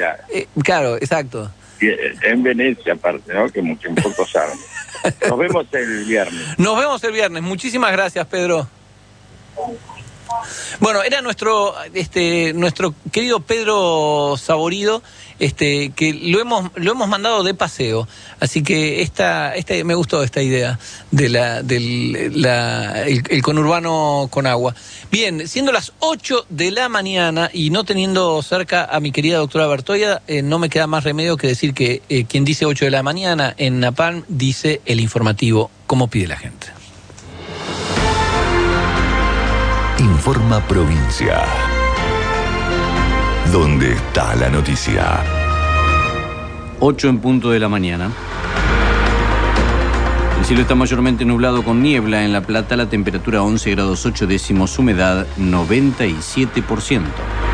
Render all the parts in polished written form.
Venecia. Claro, exacto. En Venecia, aparte, ¿no? Que poco saben. Nos vemos el viernes. Nos vemos el viernes. Muchísimas gracias, Pedro. Bueno, era nuestro querido Pedro Saborido, que lo hemos mandado de paseo, así que me gustó esta idea de el conurbano con agua. Bien, siendo las 8 de la mañana y no teniendo cerca a mi querida doctora Bertoya, no me queda más remedio que decir que quien dice 8 de la mañana en Napalm dice el informativo, como pide la gente. Informa Provincia. ¿Dónde está la noticia? 8 en punto de la mañana. El cielo está mayormente nublado con niebla. En La Plata la temperatura 11 grados 8 décimos, humedad 97%.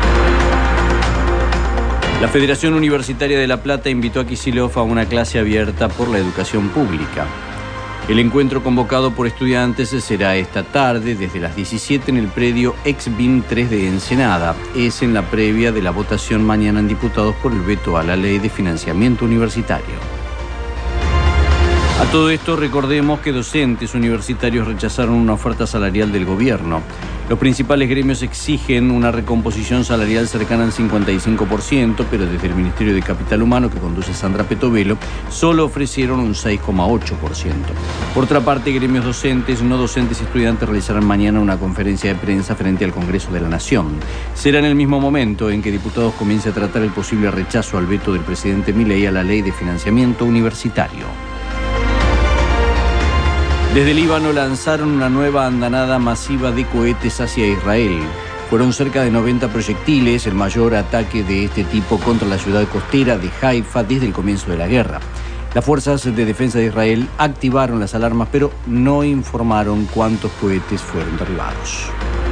La Federación Universitaria de La Plata invitó a Kicillof a una clase abierta por la educación pública. El encuentro convocado por estudiantes será esta tarde desde las 17 en el predio Ex-BIM 3 de Ensenada. Es en la previa de la votación mañana en diputados por el veto a la ley de financiamiento universitario. A todo esto, recordemos que docentes universitarios rechazaron una oferta salarial del gobierno. Los principales gremios exigen una recomposición salarial cercana al 55%, pero desde el Ministerio de Capital Humano, que conduce Sandra Petovelo, solo ofrecieron un 6,8%. Por otra parte, gremios docentes, no docentes y estudiantes realizarán mañana una conferencia de prensa frente al Congreso de la Nación. Será en el mismo momento en que diputados comience a tratar el posible rechazo al veto del presidente Milei a la ley de financiamiento universitario. Desde Líbano lanzaron una nueva andanada masiva de cohetes hacia Israel. Fueron cerca de 90 proyectiles, el mayor ataque de este tipo contra la ciudad costera de Haifa desde el comienzo de la guerra. Las fuerzas de defensa de Israel activaron las alarmas, pero no informaron cuántos cohetes fueron derribados.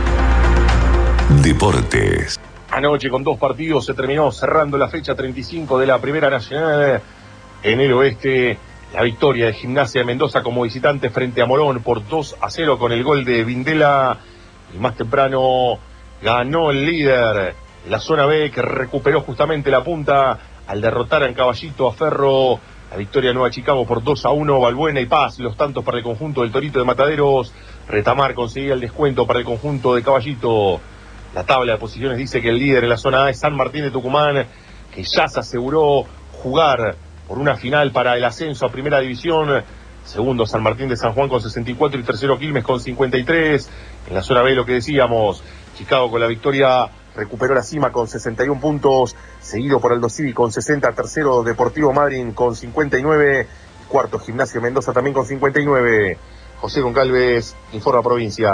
Deportes. Anoche, con 2 partidos, se terminó cerrando la fecha 35 de la Primera Nacional en el oeste. La victoria de Gimnasia de Mendoza como visitante frente a Morón por 2-0 con el gol de Vindela. Y más temprano ganó el líder, la zona B, que recuperó justamente la punta al derrotar en Caballito a Ferro. La victoria de Nueva Chicago por 2-1, Balbuena y Paz, los tantos para el conjunto del Torito de Mataderos. Retamar conseguía el descuento para el conjunto de Caballito. La tabla de posiciones dice que el líder en la zona A es San Martín de Tucumán, que ya se aseguró jugar por una final para el ascenso a Primera División. Segundo, San Martín de San Juan con 64 y tercero, Quilmes con 53. En la zona B, lo que decíamos, Chicago con la victoria recuperó la cima con 61 puntos, seguido por Aldo Civi con 60, tercero Deportivo Madryn con 59, cuarto Gimnasia Mendoza también con 59. José Goncalves, Informa Provincia.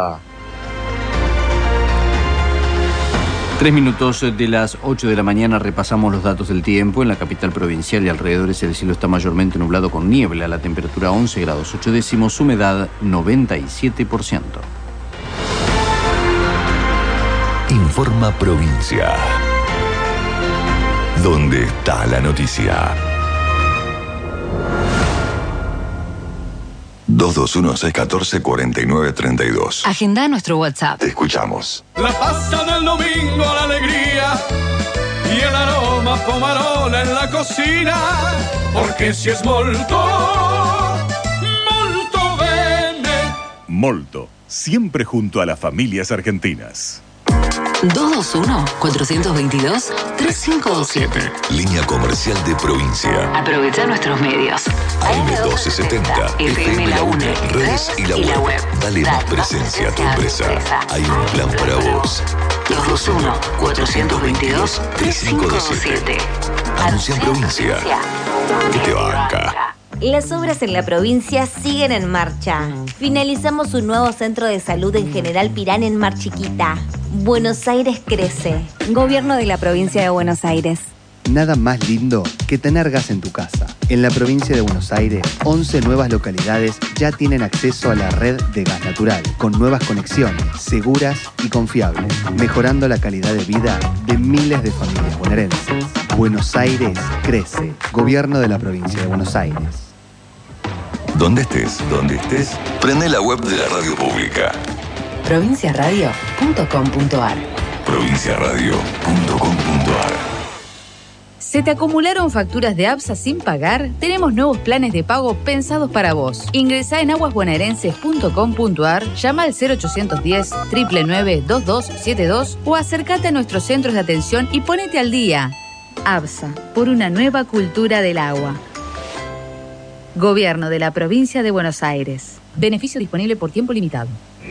3 minutos de las 8 de la mañana, repasamos los datos del tiempo. En la capital provincial y alrededores el cielo está mayormente nublado con niebla, la temperatura 11 grados 8 décimos, humedad 97%. Informa Provincia. ¿Dónde está la noticia? 221-614-4932. Agenda nuestro WhatsApp. Te escuchamos. La pasta del domingo, la alegría y el aroma pomarola en la cocina, porque si es molto, molto bene. Molto, siempre junto a las familias argentinas. 221-422-3527. Línea comercial de provincia. Aprovecha nuestros medios. AM1270, FM La UNE, redes y la web. Dale más presencia a tu empresa. Hay un plan para vos. 221-422-3527. Anuncia en provincia. Que te banca. Las obras en la provincia siguen en marcha. Finalizamos un nuevo centro de salud en General Pirán en Mar Chiquita. Buenos Aires crece. Gobierno de la provincia de Buenos Aires. Nada más lindo que tener gas en tu casa. En la provincia de Buenos Aires, 11 nuevas localidades ya tienen acceso a la red de gas natural, con nuevas conexiones, seguras y confiables, mejorando la calidad de vida de miles de familias bonaerenses. Buenos Aires crece. Gobierno de la provincia de Buenos Aires. Donde estés, prende la web de la radio pública. Provinciaradio.com.ar. Provinciaradio.com.ar. ¿Se te acumularon facturas de ABSA sin pagar? Tenemos nuevos planes de pago pensados para vos. Ingresá en aguasbonaerenses.com.ar, llama al 0810-999-2272 o acércate a nuestros centros de atención y ponete al día. ABSA, por una nueva cultura del agua. Gobierno de la Provincia de Buenos Aires. Beneficio disponible por tiempo limitado.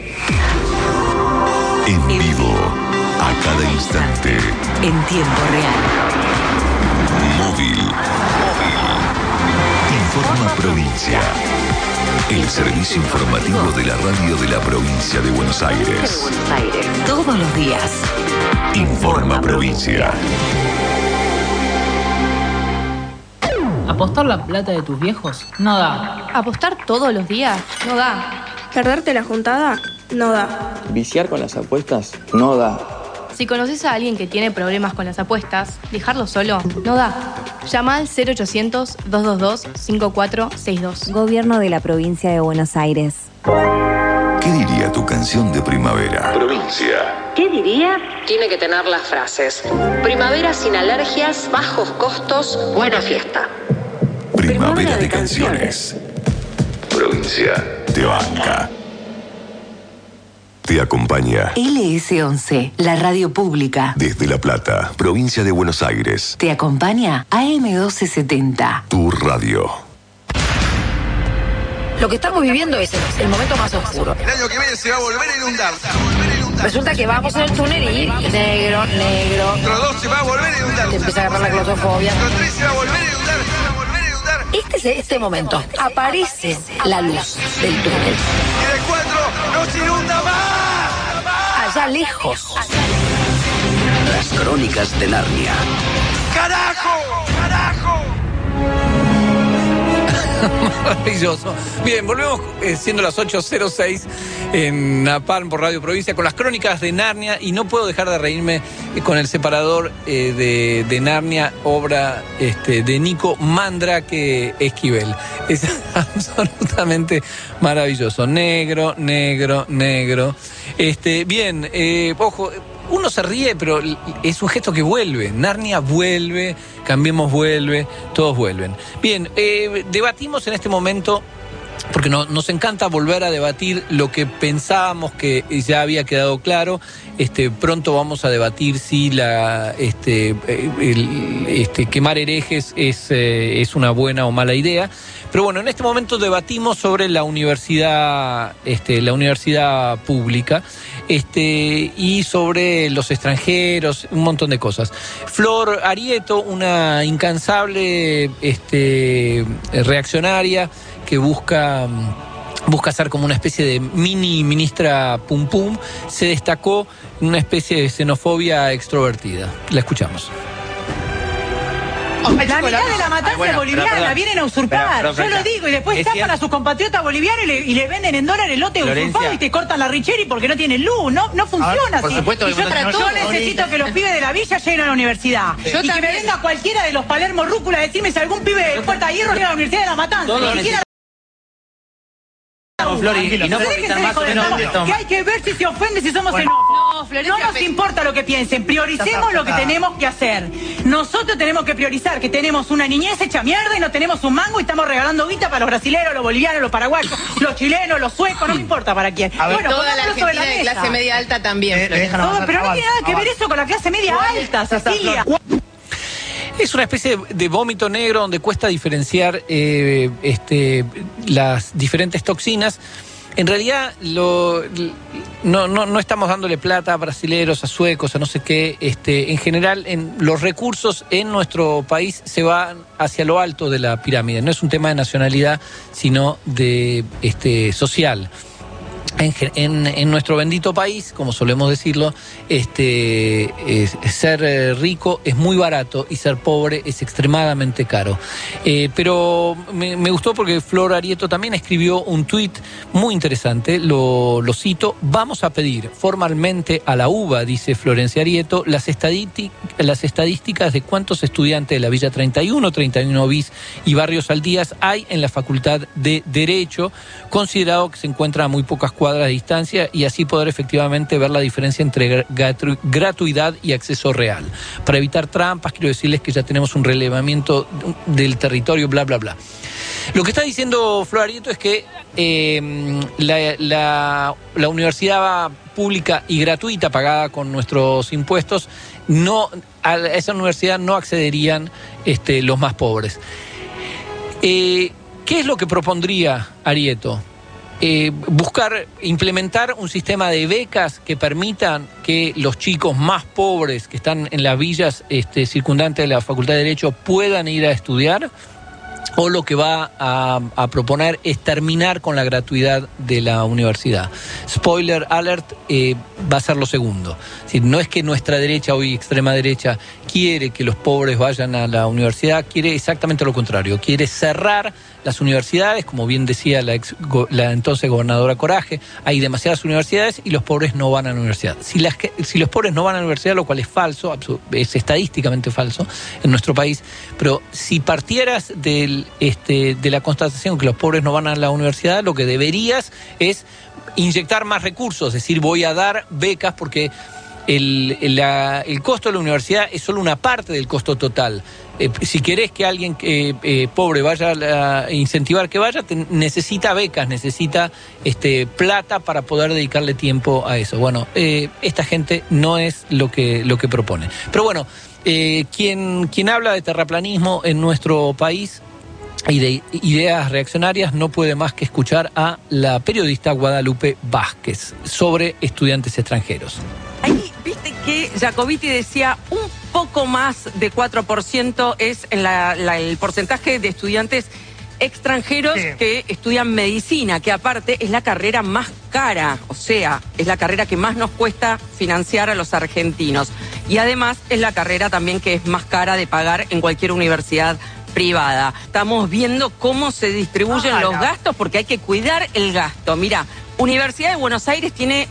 En vivo, a cada instante. En tiempo real. Móvil. Informa Provincia. El servicio informativo de la radio de la Provincia de Buenos Aires. Todos los días. Informa Provincia. ¿Apostar la plata de tus viejos? No da. ¿Apostar todos los días? No da. ¿Perderte la juntada? No da. ¿Viciar con las apuestas? No da. Si conoces a alguien que tiene problemas con las apuestas, dejarlo solo no da. Llama al 0800-222-5462. Gobierno de la Provincia de Buenos Aires. ¿Qué diría tu canción de primavera? Provincia. ¿Qué diría? Tiene que tener las frases: primavera sin alergias, bajos costos, buena fiesta. Primavera de canciones. Provincia te banca. Te acompaña LS11, la radio pública. desde La Plata, provincia de Buenos Aires. Te acompaña AM1270. Tu radio. Lo que estamos viviendo es el momento más oscuro. El año que viene se va a volver a inundar. Resulta que vamos en el túnel y negro. Otro 2 se va a volver a inundar. Te empieza a agarrar la claustrofobia. Otro 3 se va a volver a inundar. Este es este momento. Aparece la luz del túnel. Y el 4 no se inunda más. Allá lejos. Las crónicas de Narnia. ¡Carajo! Maravilloso. Bien, volvemos siendo las 8:06 en Napalm por Radio Provincia con las crónicas de Narnia, y no puedo dejar de reírme con el separador de Narnia, obra de Nico Mandrake Esquivel. Es absolutamente maravilloso. Negro. Bien, ojo. Uno se ríe, pero es un gesto que vuelve. Narnia vuelve, Cambiemos vuelve, todos vuelven. Bien, debatimos en este momento, porque nos encanta volver a debatir lo que pensábamos que ya había quedado claro. Pronto vamos a debatir si quemar herejes es una buena o mala idea. Pero bueno, en este momento debatimos sobre la universidad pública, y sobre los extranjeros, un montón de cosas. Flor Arieto, una incansable reaccionaria que busca ser como una especie de mini ministra Pum Pum, se destacó en una especie de xenofobia extrovertida. La escuchamos. La mitad de la matanza boliviana vienen a usurpar. Yo lo digo, y después estafan a sus compatriotas bolivianos y le venden en dólares el lote usurpado y te cortan la Richeri porque no tienen luz. No funciona así. Yo necesito que los pibes de la villa lleguen a la universidad. Y que me venga cualquiera de los Palermo Rúcula a decirme si algún pibe de Puerta de Hierro llega a la Universidad de la Matanza. Ni siquiera Y no más o menos que hay que ver si se ofende, si somos xenófobos. No nos importa lo que piensen, prioricemos lo que tenemos que hacer. Nosotros tenemos que priorizar que tenemos una niñez hecha mierda y no tenemos un mango y estamos regalando guita para los brasileños, los bolivianos, los paraguayos, los chilenos, los suecos, no me importa para quién. A ver, bueno, toda la Argentina de clase media alta también. Pero no tiene nada que ver eso con la clase media alta, Cecilia. Es una especie de vómito negro donde cuesta diferenciar las diferentes toxinas. En realidad no estamos dándole plata a brasileros, a suecos, a no sé qué. En general, los recursos en nuestro país se van hacia lo alto de la pirámide. No es un tema de nacionalidad, sino de social. En nuestro bendito país, como solemos decirlo, ser rico es muy barato y ser pobre es extremadamente caro. Pero me gustó porque Flor Arieto también escribió un tuit muy interesante, lo cito: vamos a pedir formalmente a la UBA, dice Florencia Arieto, las estadísticas de cuántos estudiantes de la Villa 31 bis y Barrios Aldías hay en la Facultad de Derecho, considerado que se encuentra a muy pocas cuadras cuadras de distancia y así poder efectivamente ver la diferencia entre gratuidad y acceso real. Para evitar trampas, quiero decirles que ya tenemos un relevamiento del territorio, bla, bla, bla. Lo que está diciendo Flor Arieto es que la universidad pública y gratuita, pagada con nuestros impuestos, a esa universidad no accederían los más pobres. ¿Qué es lo que propondría Arieto? Implementar un sistema de becas que permitan que los chicos más pobres que están en las villas circundantes de la Facultad de Derecho puedan ir a estudiar, o lo que va a proponer es terminar con la gratuidad de la universidad. Spoiler alert, va a ser lo segundo. Es decir, no es que nuestra derecha, hoy extrema derecha, quiere que los pobres vayan a la universidad, quiere exactamente lo contrario, quiere cerrar las universidades, como bien decía la entonces gobernadora Coraje, hay demasiadas universidades y los pobres no van a la universidad. Si los pobres no van a la universidad, lo cual es falso, es estadísticamente falso en nuestro país, pero si partieras de la constatación que los pobres no van a la universidad, lo que deberías es inyectar más recursos, es decir, voy a dar becas porque el costo de la universidad es solo una parte del costo total. Si querés que alguien pobre vaya a incentivar que vaya, necesita becas, necesita plata para poder dedicarle tiempo a eso. Bueno, esta gente no es lo que propone. Pero bueno, quien habla de terraplanismo en nuestro país y de ideas reaccionarias no puede más que escuchar a la periodista Guadalupe Vázquez sobre estudiantes extranjeros. Ahí viste que Jacobiti decía un poco más de 4% es el porcentaje de estudiantes extranjeros que estudian medicina, que aparte es la carrera más cara, o sea, es la carrera que más nos cuesta financiar a los argentinos. Y además es la carrera también que es más cara de pagar en cualquier universidad privada. Estamos viendo cómo se distribuyen los gastos porque hay que cuidar el gasto. Mira, Universidad de Buenos Aires tiene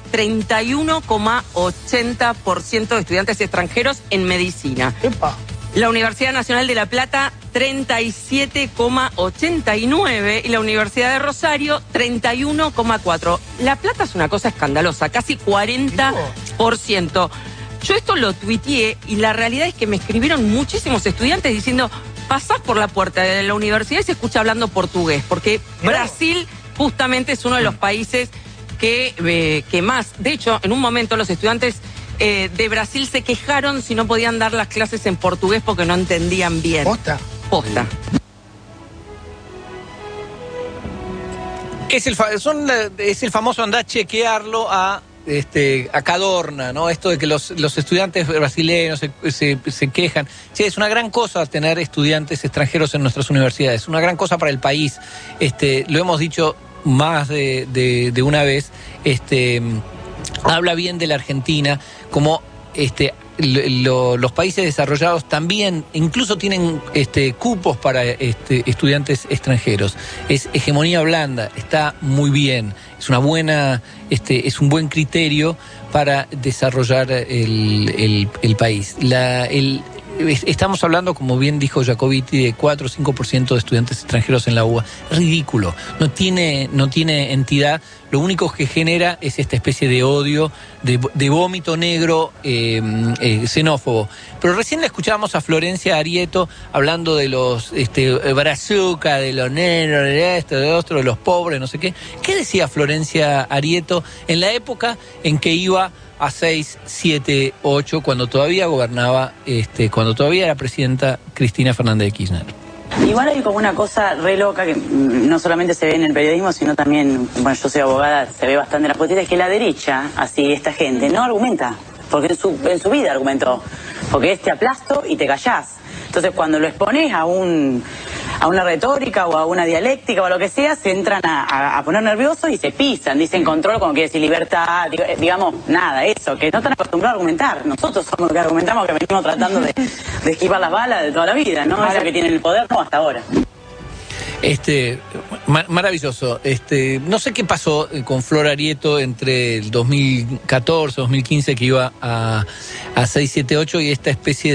31,80% de estudiantes extranjeros en medicina. ¡Epa! La Universidad Nacional de La Plata, 37,89%, y la Universidad de Rosario, 31,4%. La Plata es una cosa escandalosa, casi 40%. Yo esto lo tuiteé y la realidad es que me escribieron muchísimos estudiantes diciendo: pasás por la puerta de la universidad y se escucha hablando portugués, porque Brasil justamente es uno de los países que más. De hecho, en un momento los estudiantes de Brasil se quejaron si no podían dar las clases en portugués porque no entendían bien. ¿Posta? Posta. Es el famoso andar a chequearlo a Cadorna, ¿no? Esto de que los estudiantes brasileños se quejan. Sí, es una gran cosa tener estudiantes extranjeros en nuestras universidades, una gran cosa para el país. Lo hemos dicho más de una vez. Habla bien de la Argentina, como los países desarrollados también incluso tienen cupos para estudiantes extranjeros. Es hegemonía blanda, está muy bien, es una buena es un buen criterio para desarrollar el país. Estamos hablando, como bien dijo Jacobiti, de 4 o 5% de estudiantes extranjeros en la UBA. Ridículo, no tiene entidad. Lo único que genera es esta especie de odio, de vómito negro xenófobo. Pero recién la escuchábamos a Florencia Arieto hablando de los brazuca, de los negros, de otro, de los pobres, no sé qué. ¿Qué decía Florencia Arieto en la época en que iba a 6, 7, 8, cuando todavía gobernaba, cuando todavía era presidenta Cristina Fernández de Kirchner? Igual hay como una cosa re loca que no solamente se ve en el periodismo, sino también, bueno, yo soy abogada, se ve bastante en las políticas, es que la derecha, así esta gente, no argumenta, porque en su vida argumentó, porque te aplasto y te callás. Entonces cuando lo expones a una retórica o a una dialéctica o a lo que sea, se entran a poner nerviosos y se pisan, dicen control como quiere decir libertad, digamos, nada, eso, que no están acostumbrados a argumentar. Nosotros somos los que argumentamos, que venimos tratando de esquivar las balas de toda la vida, ¿no? Eso que tienen el poder, no, hasta ahora. Maravilloso. No sé qué pasó con Flor Arieto entre el 2014, 2015, que iba a 678, y esta especie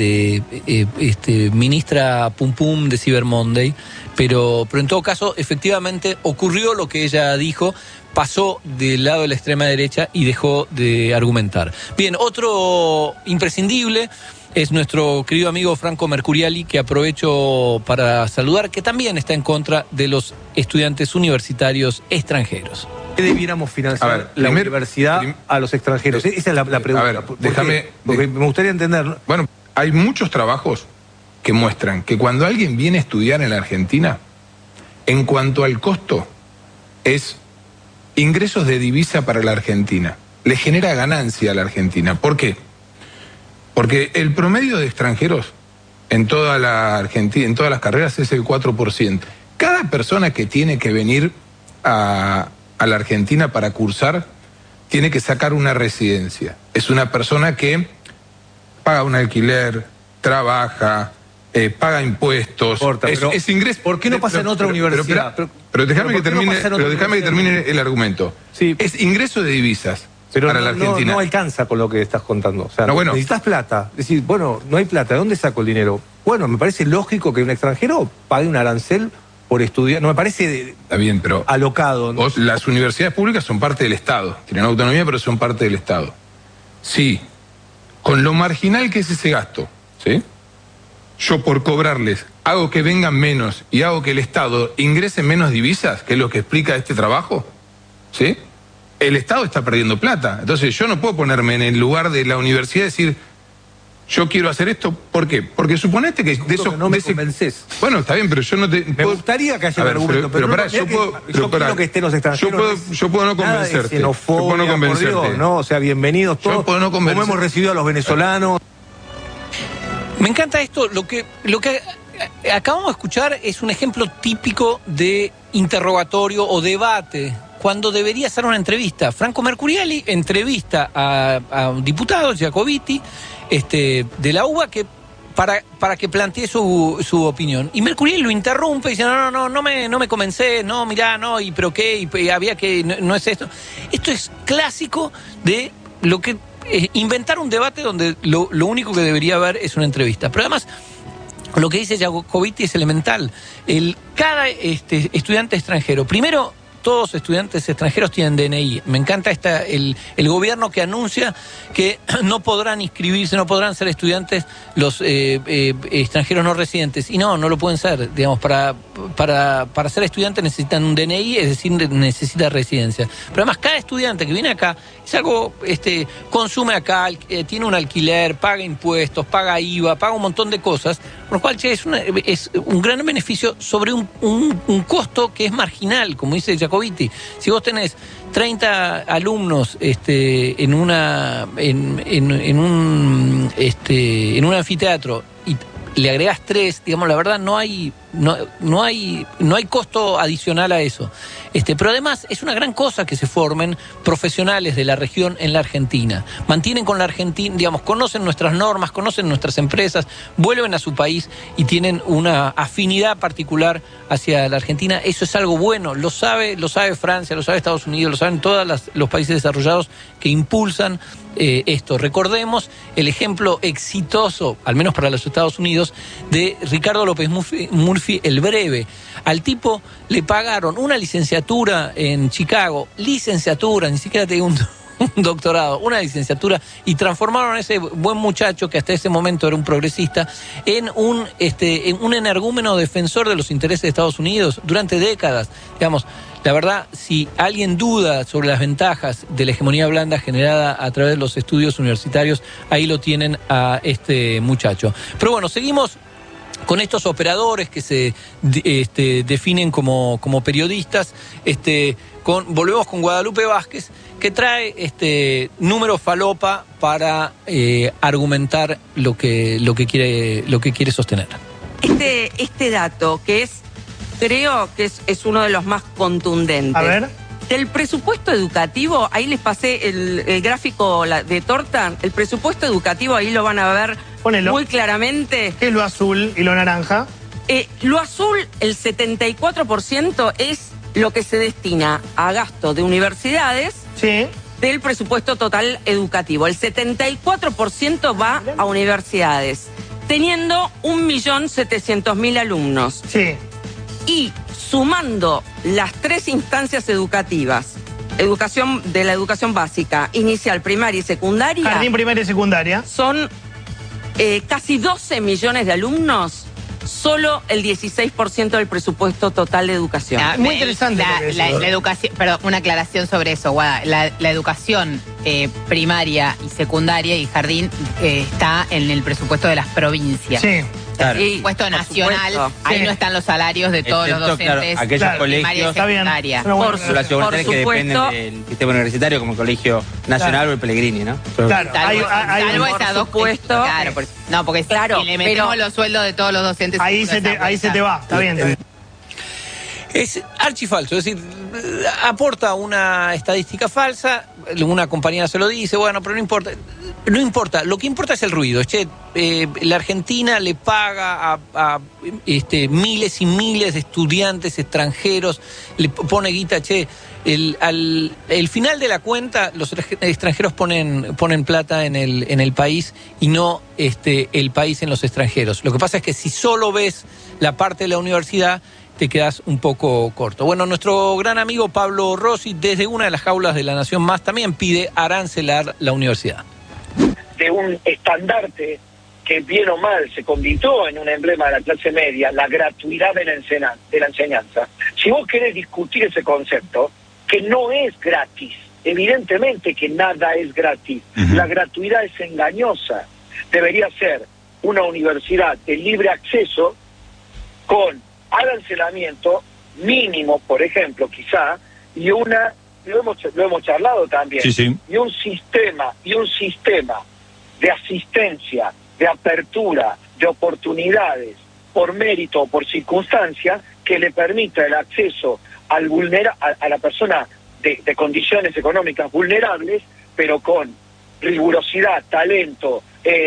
de ministra Pum Pum de Cyber Monday. Pero en todo caso, efectivamente, ocurrió lo que ella dijo, pasó del lado de la extrema derecha y dejó de argumentar. Bien, otro imprescindible es nuestro querido amigo Franco Mercuriali, que aprovecho para saludar, que también está en contra de los estudiantes universitarios extranjeros. ¿Qué debiéramos financiar la universidad a los extranjeros? Esa es la pregunta. A ver, porque me gustaría entender. Bueno, hay muchos trabajos que muestran que cuando alguien viene a estudiar en la Argentina, en cuanto al costo, es ingresos de divisa para la Argentina. Le genera ganancia a la Argentina. ¿Por qué? Porque el promedio de extranjeros en toda la Argentina, en todas las carreras, es el 4%. Cada persona que tiene que venir a la Argentina para cursar tiene que sacar una residencia. Es una persona que paga un alquiler, trabaja, paga impuestos. Es ingreso. ¿Por qué no pasa en otra universidad? Pero déjame que termine el argumento. Sí. Es ingreso de divisas. Pero para la Argentina. No alcanza con lo que estás contando. O sea, no, bueno, necesitas plata. Es decir, bueno, no hay plata. ¿De dónde saco el dinero? Bueno, me parece lógico que un extranjero pague un arancel por estudiar. No me parece está bien, pero alocado, ¿no? Las universidades públicas son parte del Estado. Tienen autonomía, pero son parte del Estado. Sí, con lo marginal que es ese gasto, ¿sí? Yo por cobrarles hago que vengan menos y hago que el Estado ingrese menos divisas, que es lo que explica este trabajo, ¿sí? El Estado está perdiendo plata. Entonces yo no puedo ponerme en el lugar de la universidad y decir, yo quiero hacer esto. ¿Por qué? Porque suponete que de eso no me convences. Bueno, está bien, pero yo no te... Me gustaría que haya un argumento, pero pará, yo quiero que estén los extranjeros. Yo puedo no convencerte. Yo puedo no convencerte. Por Dios, ¿no? O sea, bienvenidos todos. Yo puedo no convencerte. Como hemos recibido a los venezolanos. Me encanta esto. Lo que acabamos de escuchar es un ejemplo típico de interrogatorio o debate, cuando debería ser una entrevista. Franco Mercuriali entrevista a un diputado, Giacobiti, de la UBA, que para que plantee su opinión. Y Mercuriali lo interrumpe y dice, no me convencé, no, mirá, no, y pero qué, y había que, no es esto. Esto es clásico de lo que inventar un debate donde lo único que debería haber es una entrevista. Pero además, lo que dice Giacobiti es elemental. Cada estudiante extranjero, primero, todos los estudiantes extranjeros tienen DNI. Me encanta el gobierno que anuncia que no podrán inscribirse, no podrán ser estudiantes los extranjeros no residentes. Y no lo pueden ser. Digamos, para ser estudiante necesitan un DNI, es decir, necesita residencia. Pero además, cada estudiante que viene acá es algo, consume acá, tiene un alquiler, paga impuestos, paga IVA, paga un montón de cosas, por lo cual es un gran beneficio sobre un costo que es marginal, como dice Giacobiti. Si vos tenés 30 alumnos en un anfiteatro y le agregás 3, digamos, la verdad no hay costo adicional a eso. Pero además es una gran cosa que se formen profesionales de la región en la Argentina. Mantienen con la Argentina, digamos, conocen nuestras normas, conocen nuestras empresas, vuelven a su país y tienen una afinidad particular hacia la Argentina. Eso es algo bueno, lo sabe Francia, lo sabe Estados Unidos, lo saben todos los países desarrollados que impulsan esto. Recordemos el ejemplo exitoso, al menos para los Estados Unidos, de Ricardo López Murphy, el breve. Al tipo le pagaron una licenciatura en Chicago, licenciatura, ni siquiera te digo un doctorado, una licenciatura, y transformaron a ese buen muchacho, que hasta ese momento era un progresista, en un energúmeno defensor de los intereses de Estados Unidos durante décadas. Digamos, la verdad, si alguien duda sobre las ventajas de la hegemonía blanda generada a través de los estudios universitarios, ahí lo tienen a este muchacho. Pero bueno, seguimos con operadores que se definen como periodistas. Volvemos con Guadalupe Vázquez, que trae números falopa para argumentar lo que quiere sostener. Este dato que creo que es uno de los más contundentes. A ver. Del presupuesto educativo, ahí les pasé el gráfico de torta. El presupuesto educativo, ahí lo van a ver. Ponelo. Muy claramente. ¿Qué es lo azul y lo naranja? Lo azul, el 74% es lo que se destina a gasto de universidades del presupuesto total educativo. El 74% va a universidades, teniendo 1.700.000 alumnos. Y sumando las 3 instancias educativas, de la educación básica, inicial, primaria y secundaria. Jardín, primaria y secundaria. Son casi 12 millones de alumnos. Solo el 16% del presupuesto total de educación. Muy interesante. La educación, perdón, una aclaración sobre eso, Guada. La educación primaria y secundaria y jardín está en el presupuesto de las provincias. Claro. El presupuesto nacional, ahí no están los salarios de todos los docentes. Aquellos colegios secundaria. Por supuesto, que dependen del sistema universitario, como el Colegio Nacional o el Pellegrini, ¿no? Salvo esas dos puestos. No, porque si le metemos los sueldos de todos los docentes. Ahí se te va, está bien. Es archifalso, es decir, aporta una estadística falsa, una compañía se lo dice, bueno, pero no importa. No importa, lo que importa es el ruido. La Argentina le paga a miles y miles de estudiantes extranjeros, le pone guita, el final de la cuenta, los extranjeros ponen plata en el país y no el país en los extranjeros. Lo que pasa es que si solo ves la parte de la universidad, te quedas un poco corto. Bueno, nuestro gran amigo Pablo Rossi, desde una de las jaulas de La Nación Más, también pide arancelar la universidad. De un estandarte que bien o mal se convirtió en un emblema de la clase media, la gratuidad de la enseñanza. Si vos querés discutir ese concepto, que no es gratis, evidentemente que nada es gratis, la gratuidad es engañosa, debería ser una universidad de libre acceso con arancelamiento mínimo, por ejemplo, quizá, y lo hemos charlado también, y un sistema de asistencia, de apertura, de oportunidades, por mérito o por circunstancia, que le permita el acceso a la persona de condiciones económicas vulnerables, pero con rigurosidad, talento,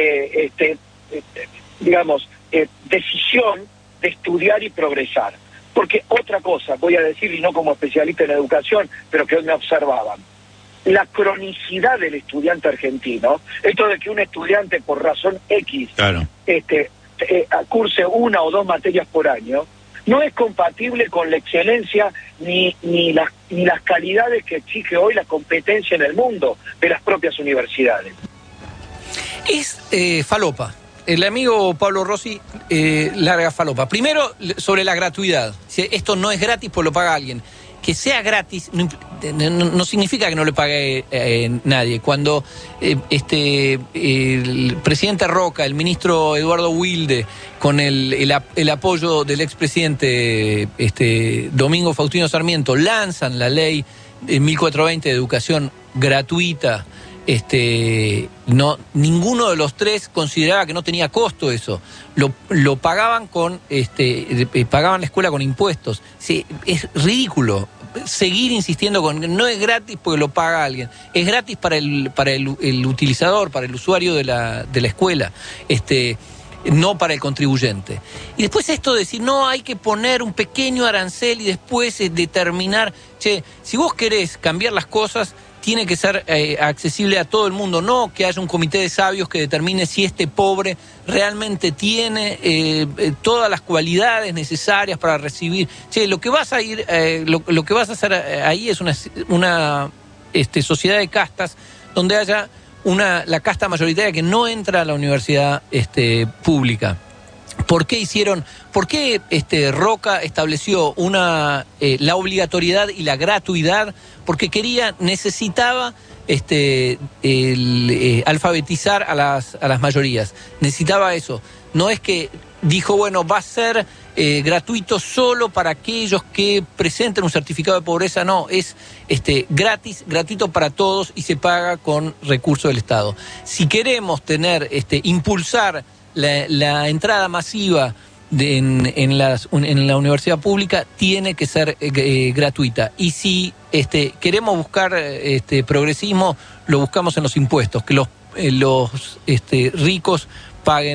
decisión de estudiar y progresar. Porque otra cosa, voy a decir, y no como especialista en educación, pero que hoy me observaban, la cronicidad del estudiante argentino, esto de que un estudiante por razón X curse 1 o 2 materias por año, no es compatible con la excelencia ni las calidades que exige hoy la competencia en el mundo de las propias universidades. Es falopa. El amigo Pablo Rossi larga falopa. Primero, sobre la gratuidad. Esto no es gratis, pues lo paga alguien. Que sea gratis no significa que no le pague nadie. Cuando el presidente Roca, el ministro Eduardo Wilde, con el apoyo del expresidente Domingo Faustino Sarmiento, lanzan la ley 1420 de educación gratuita, ninguno de los tres consideraba que no tenía costo eso. Lo pagaban pagaban la escuela con impuestos. Es ridículo seguir insistiendo con que no es gratis porque lo paga alguien. Es gratis para el utilizador, para el usuario de la escuela, no para el contribuyente. Y después esto de decir, no, hay que poner un pequeño arancel y después determinar, si vos querés cambiar las cosas, tiene que ser accesible a todo el mundo, no que haya un comité de sabios que determine si este pobre realmente tiene todas las cualidades necesarias para recibir. Lo que vas a lo que vas a hacer ahí es una sociedad de castas donde haya la casta mayoritaria que no entra a la universidad pública. ¿Por qué Roca estableció la obligatoriedad y la gratuidad? Porque necesitaba alfabetizar a las mayorías. Necesitaba eso. No es que dijo, bueno, va a ser gratuito solo para aquellos que presenten un certificado de pobreza. No, es gratuito para todos y se paga con recursos del Estado. Si queremos impulsar la entrada masiva en la universidad pública, tiene que ser gratuita. Y si queremos buscar progresismo, lo buscamos en los impuestos, que los ricos paguen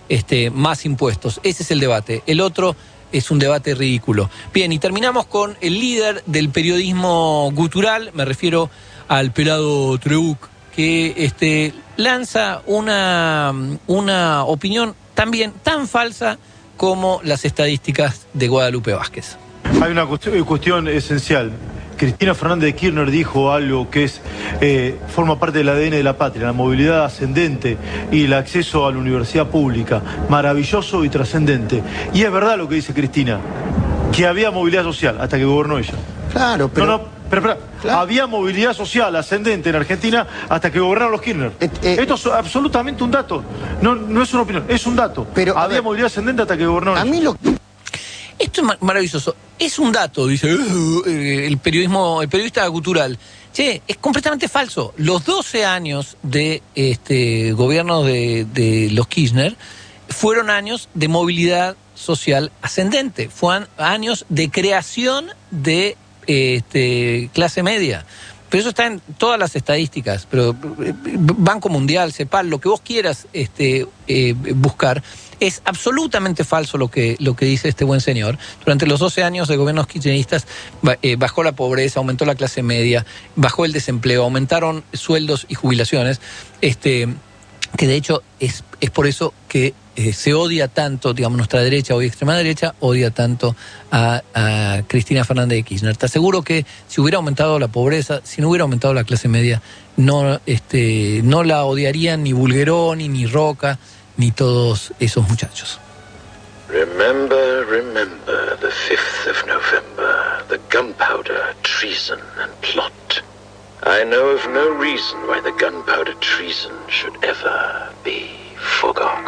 más impuestos. Ese es el debate. El otro es un debate ridículo. Bien, y terminamos con el líder del periodismo gutural, me refiero al pelado Trebuch, que lanza una opinión también tan falsa como las estadísticas de Guadalupe Vázquez. Hay una cuestión esencial. Cristina Fernández de Kirchner dijo algo que forma parte del ADN de la patria, la movilidad ascendente y el acceso a la universidad pública, maravilloso y trascendente. Y es verdad lo que dice Cristina, que había movilidad social hasta que gobernó ella. Claro, pero... Pero, claro. Había movilidad social ascendente en Argentina hasta que gobernaron los Kirchner. Esto es absolutamente un dato. No es una opinión, es un dato. Pero, había movilidad ascendente hasta que gobernaron. A mí lo... Esto es maravilloso. Es un dato, dice el periodista gutural. Che, es completamente falso. Los 12 años de gobierno de los Kirchner fueron años de movilidad social ascendente. Fueron años de creación de clase media. Pero eso está en todas las estadísticas. Pero Banco Mundial, CEPAL, lo que vos quieras buscar. Es absolutamente falso lo que dice este buen señor. Durante los 12 años de gobiernos kirchneristas bajó la pobreza, aumentó la clase media, bajó el desempleo, aumentaron sueldos y jubilaciones, que de hecho es por eso que se odia tanto, digamos, nuestra derecha, hoy extrema derecha, odia tanto a Cristina Fernández de Kirchner. Te aseguro que si hubiera aumentado la pobreza, si no hubiera aumentado la clase media, no la odiarían ni Bulgeroni, ni Roca, ni todos esos muchachos. Remember the 5th of November, the gunpowder, treason and plot. I know of no reason why the gunpowder treason should ever be forgotten.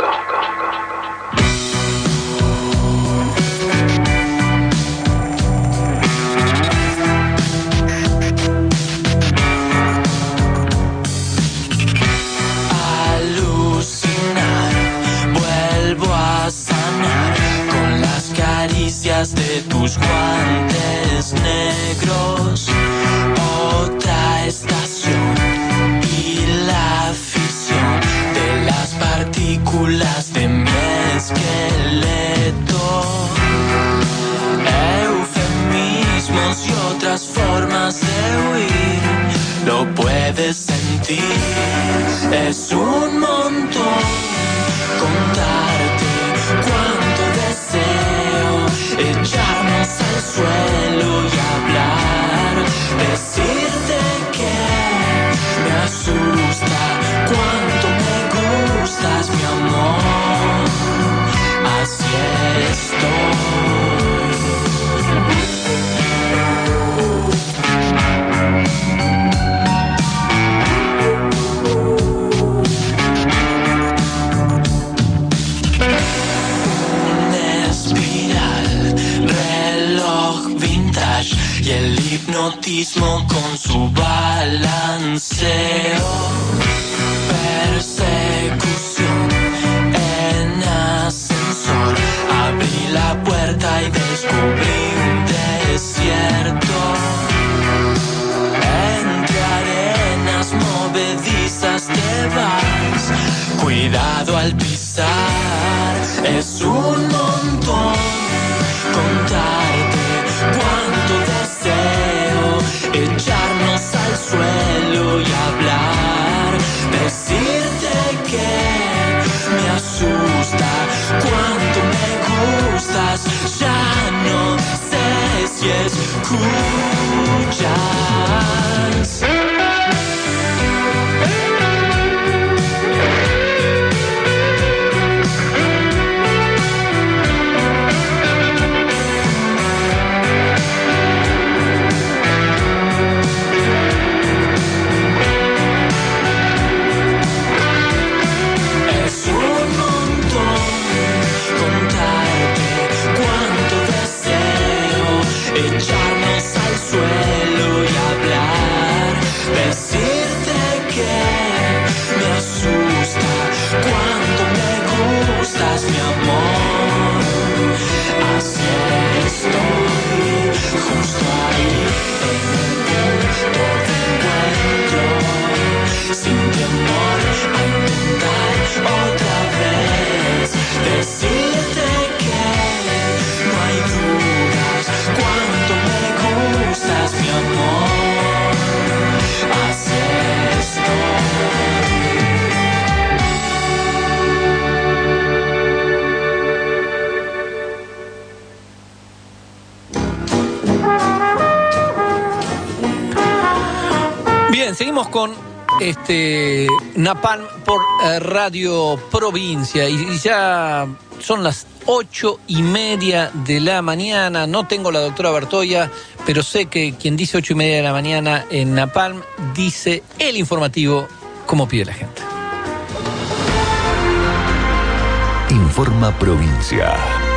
De tus guantes negros, otra estación y la fisión de las partículas de mi esqueleto, eufemismos y otras formas de huir, lo puedes sentir, es un montón contarte cuánto deseo echarnos al suelo y hablar, decirte que me asusta cuánto me gustas, mi amor, así estoy. Y el hipnotismo con su balanceo, persecución en ascensor, abrí la puerta y descubrí un desierto, entre arenas movedizas te vas, cuidado al pisar, es un montón contarte cuánto deseo echarnos al suelo y hablar, decirte que me asusta cuánto me gustas, ya no sé si escuchas. Echarnos al suelo y hablar, decirte que me asusta cuánto me gustas, mi amor, así estoy, justo ahí en el punto de encuentro, sin temor a intentar otra vez seguimos con Napalm por Radio Provincia y ya son las 8:30 de la mañana. No tengo la doctora Bertoia, pero sé que quien dice 8:30 de la mañana en Napalm dice el informativo como pide la gente. Informa Provincia.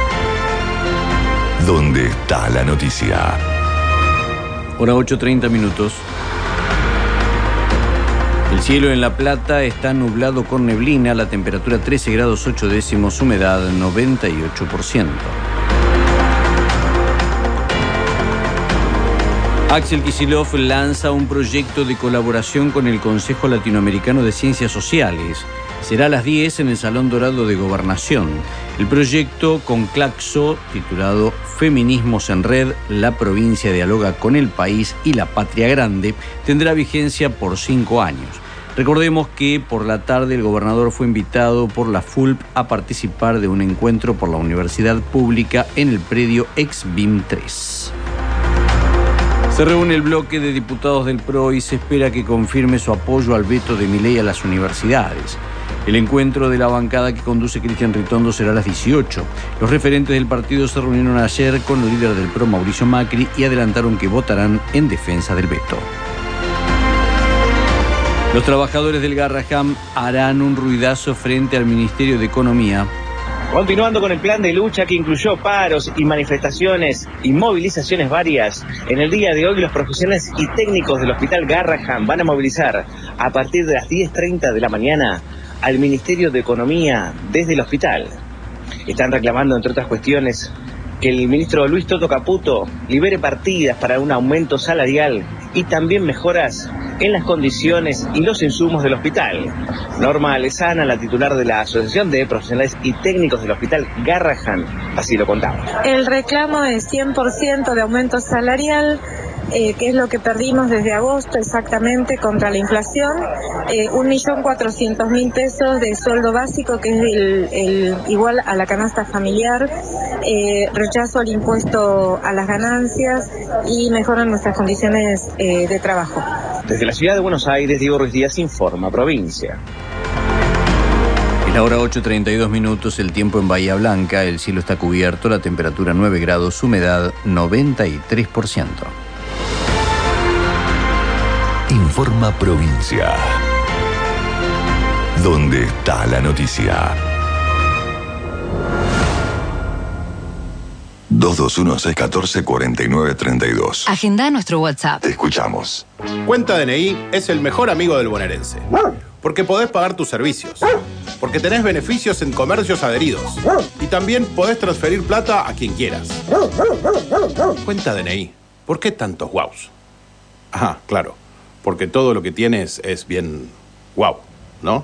¿Dónde está la noticia? Hora 8:30 minutos. El cielo en La Plata está nublado con neblina, la temperatura 13 grados 8 décimos, humedad 98%. Axel Kicillof lanza un proyecto de colaboración con el Consejo Latinoamericano de Ciencias Sociales. Será a las 10 en el Salón Dorado de Gobernación. El proyecto con Claxo, titulado Feminismos en Red, la provincia dialoga con el país y la patria grande, tendrá vigencia por 5 años. Recordemos que por la tarde el gobernador fue invitado por la FULP a participar de un encuentro por la Universidad Pública en el predio ex-BIM 3. Se reúne el bloque de diputados del PRO y se espera que confirme su apoyo al veto de Milei a las universidades. El encuentro de la bancada que conduce Cristian Ritondo será a las 18. Los referentes del partido se reunieron ayer con el líder del PRO, Mauricio Macri, y adelantaron que votarán en defensa del veto. Los trabajadores del Garraham harán un ruidazo frente al Ministerio de Economía. Continuando con el plan de lucha que incluyó paros y manifestaciones y movilizaciones varias, en el día de hoy los profesionales y técnicos del Hospital Garraham van a movilizar a partir de las 10:30 de la mañana al Ministerio de Economía desde el hospital. Están reclamando, entre otras cuestiones, que el ministro Luis Toto Caputo libere partidas para un aumento salarial y también mejoras en las condiciones y los insumos del hospital. Norma Alesana, la titular de la Asociación de Profesionales y Técnicos del Hospital Garraham, así lo contaba. El reclamo es 100% de aumento salarial, que es lo que perdimos desde agosto exactamente contra la inflación, 1.400.000 pesos de sueldo básico, que es el igual a la canasta familiar, rechazo al impuesto a las ganancias y mejoran nuestras condiciones de trabajo. Desde la ciudad de Buenos Aires, Diego Ruiz Díaz, Informa Provincia. Es la hora 8:32 minutos, el tiempo en Bahía Blanca, el cielo está cubierto, la temperatura 9 grados, humedad 93%. Informa Provincia. ¿Dónde está la noticia? 221-614-4932. Agenda nuestro WhatsApp. Te escuchamos. Cuenta DNI es el mejor amigo del bonaerense. Porque podés pagar tus servicios. Porque tenés beneficios en comercios adheridos. Y también podés transferir plata a quien quieras. Cuenta DNI. ¿Por qué tantos guaus? Ajá, claro. Porque todo lo que tienes es bien guau, ¿no?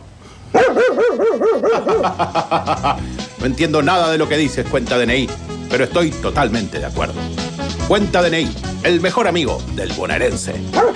No entiendo nada de lo que dices, Cuenta DNI, pero estoy totalmente de acuerdo. Cuenta DNI, el mejor amigo del bonaerense.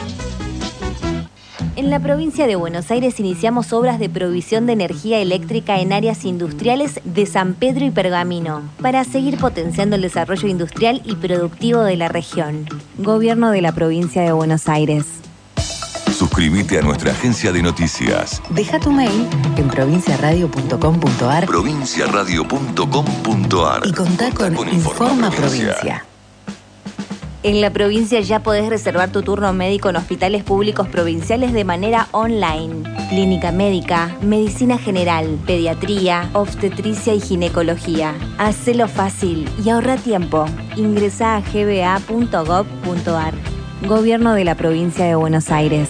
En la provincia de Buenos Aires iniciamos obras de provisión de energía eléctrica en áreas industriales de San Pedro y Pergamino, para seguir potenciando el desarrollo industrial y productivo de la región. Gobierno de la provincia de Buenos Aires. Suscríbete a nuestra agencia de noticias. Deja tu mail en provinciaradio.com.ar provinciaradio.com.ar y contá con Informa Provincia. En la provincia ya podés reservar tu turno médico en hospitales públicos provinciales de manera online. Clínica médica, medicina general, pediatría, obstetricia y ginecología. Hacelo fácil y ahorra tiempo. Ingresá a gba.gov.ar. Gobierno de la provincia de Buenos Aires.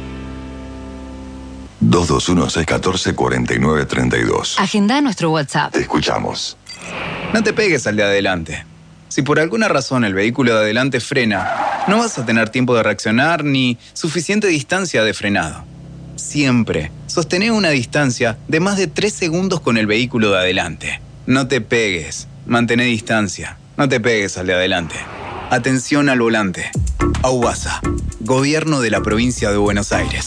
221-614-4932. Agenda nuestro WhatsApp. Te escuchamos. No te pegues al de adelante. Si por alguna razón el vehículo de adelante frena, no vas a tener tiempo de reaccionar ni suficiente distancia de frenado. Siempre sostené una distancia de más de 3 segundos con el vehículo de adelante. No te pegues, mantén distancia, no te pegues al de adelante. Atención al volante. AUBASA, Gobierno de la Provincia de Buenos Aires.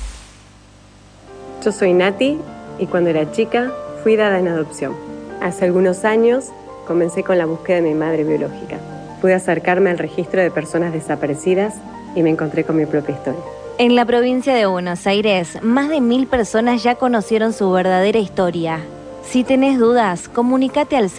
Yo soy Nati y cuando era chica fui dada en adopción. Hace algunos años comencé con la búsqueda de mi madre biológica. Pude acercarme al registro de personas desaparecidas y me encontré con mi propia historia. En la provincia de Buenos Aires, más de 1000 personas ya conocieron su verdadera historia. Si tenés dudas, comunícate al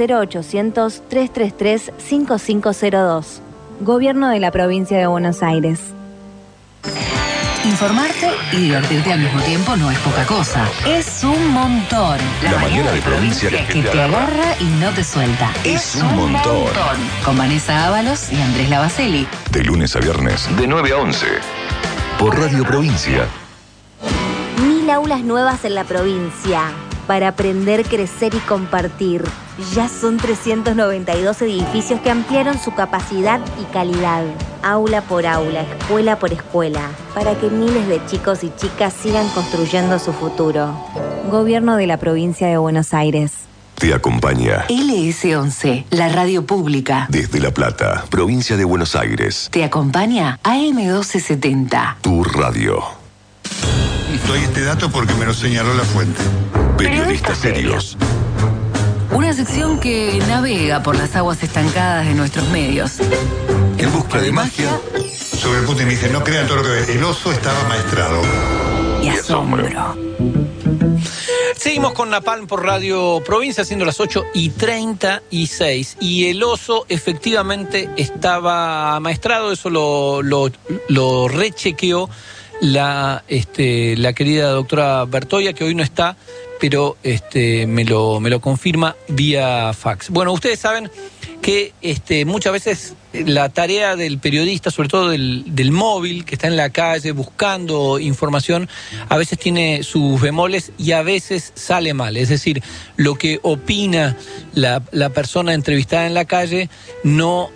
0800-333-5502. Gobierno de la provincia de Buenos Aires. Informarte y divertirte al mismo tiempo no es poca cosa. Es un montón. La mañana de provincia que te agarra y no te suelta. Es un montón. Con Vanessa Ábalos y Andrés Lavacelli. De lunes a viernes, de 9 a 11. Por Radio Provincia. 1000 aulas nuevas en la provincia. Para aprender, crecer y compartir. Ya son 392 edificios que ampliaron su capacidad y calidad. Aula por aula, escuela por escuela. Para que miles de chicos y chicas sigan construyendo su futuro. Gobierno de la provincia de Buenos Aires. Te acompaña LS11, la radio pública. desde La Plata, provincia de Buenos Aires. Te acompaña AM1270. Tu radio. Doy este dato porque me lo señaló la fuente. Periodistas serios. Una sección que navega por las aguas estancadas de nuestros medios. En busca de magia. Sobre el Putin me dije, no crean todo lo que ve. El oso estaba maestrado. Y asombro. Seguimos con Napalm por Radio Provincia, siendo las 8:36. Y el oso efectivamente estaba maestrado, eso lo rechequeó la querida doctora Bertoia, que hoy no está, pero me lo confirma vía fax. Bueno, ustedes saben que muchas veces la tarea del periodista, sobre todo del móvil, que está en la calle buscando información, a veces tiene sus bemoles y a veces sale mal. Es decir, lo que opina la persona entrevistada en la calle no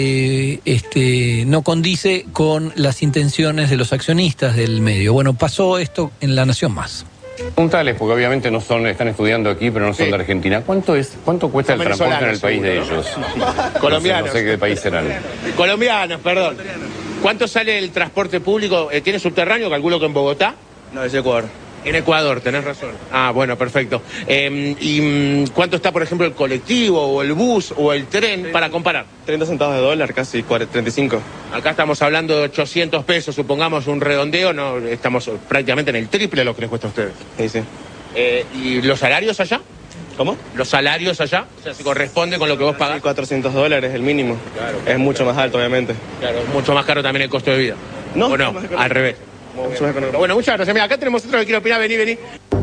condice con las intenciones de los accionistas del medio. Bueno, pasó esto en La Nación Más. Preguntales, porque obviamente están estudiando aquí, pero no son de Argentina. ¿Cuánto cuesta el transporte en el país de ellos? Colombianos. No sé qué país serán. Colombianos, perdón. ¿Cuánto sale el transporte público? ¿Tiene subterráneo? Calculo que en Bogotá. No, es Ecuador. En Ecuador, tenés razón. Ah, bueno, perfecto. ¿Y cuánto está, por ejemplo, el colectivo o el bus o el tren para comparar? 30 centavos de dólar, casi 35. Acá estamos hablando de 800 pesos, supongamos un redondeo, no estamos prácticamente en el triple de lo que les cuesta a ustedes. Sí, sí. ¿Y los salarios allá? ¿Cómo? ¿Los salarios allá? O sea, ¿se corresponde con lo que vos pagás? $400 el mínimo. Claro. Es mucho más alto, obviamente. Claro, mucho más caro también el costo de vida. No, ¿O no? Al revés. Bueno, muchas gracias. Mira, acá tenemos otro que quiere opinar. Vení.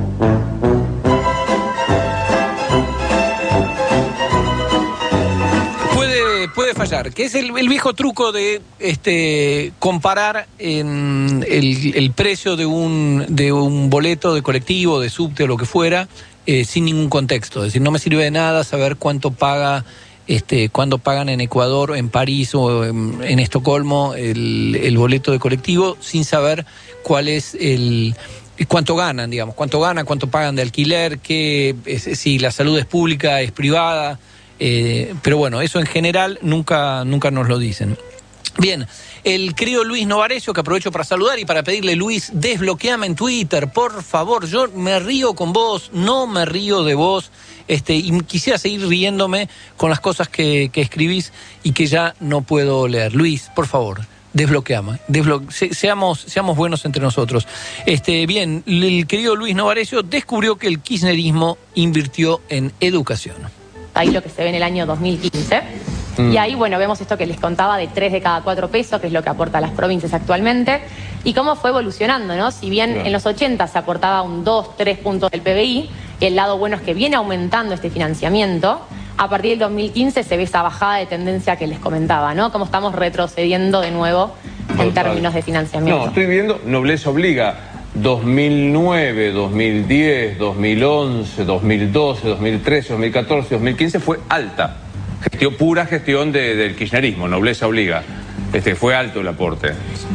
Puede fallar, que es el viejo truco de comparar el precio de un boleto de colectivo, de subte o lo que fuera, sin ningún contexto. Es decir, no me sirve de nada saber cuánto pagan en Ecuador, en París o en Estocolmo el boleto de colectivo, sin saber cuál es cuánto ganan, digamos, cuánto pagan de alquiler, si la salud es pública, es privada, pero bueno, eso en general nunca nos lo dicen. Bien, el querido Luis Novarecio, que aprovecho para saludar y para pedirle, Luis, desbloqueame en Twitter, por favor. Yo me río con vos, no me río de vos, y quisiera seguir riéndome con las cosas que escribís y que ya no puedo leer. Luis, por favor, desbloqueame, seamos buenos entre nosotros. Bien, el querido Luis Novarecio descubrió que el kirchnerismo invirtió en educación. Ahí lo que se ve en el año 2015. Y ahí, bueno, vemos esto que les contaba de 3 de cada 4 pesos, que es lo que aporta las provincias actualmente, y cómo fue evolucionando, ¿no? Si bien en los 80 se aportaba un 2-3 puntos del PBI, el lado bueno es que viene aumentando este financiamiento, a partir del 2015 se ve esa bajada de tendencia que les comentaba, ¿no? Cómo estamos retrocediendo de nuevo en términos de financiamiento. No, estoy viendo, Nobleza Obliga, 2009, 2010, 2011, 2012, 2013, 2014, 2015 fue alta. Pura gestión del kirchnerismo, Nobleza Obliga. Fue alto el aporte.